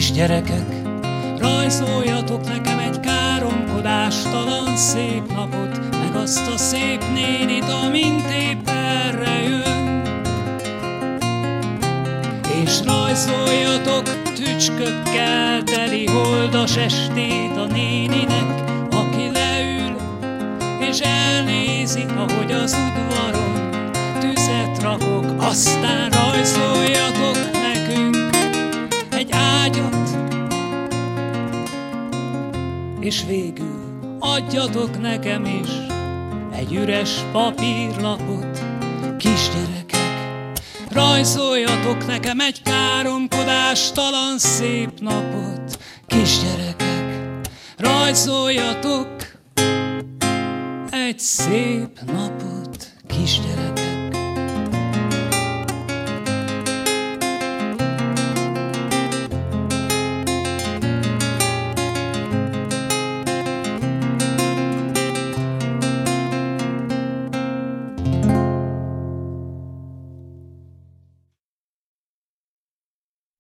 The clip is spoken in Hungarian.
Kisgyerekek, rajzoljatok nekem egy káromkodástalan szép napot, meg azt a szép nénit, amint épp erre jön. És rajzoljatok tücskökkel teli holdas estét a néninek, aki leül és elnézi, ahogy az udvaron tüzet rakok. Aztán rajzoljatok nekünk egy ágyat, és végül adjatok nekem is egy üres papírlapot. Kisgyerekek, rajzoljatok nekem egy káromkodástalan szép napot. Kisgyerekek, rajzoljatok egy szép napot. Kisgyerekek.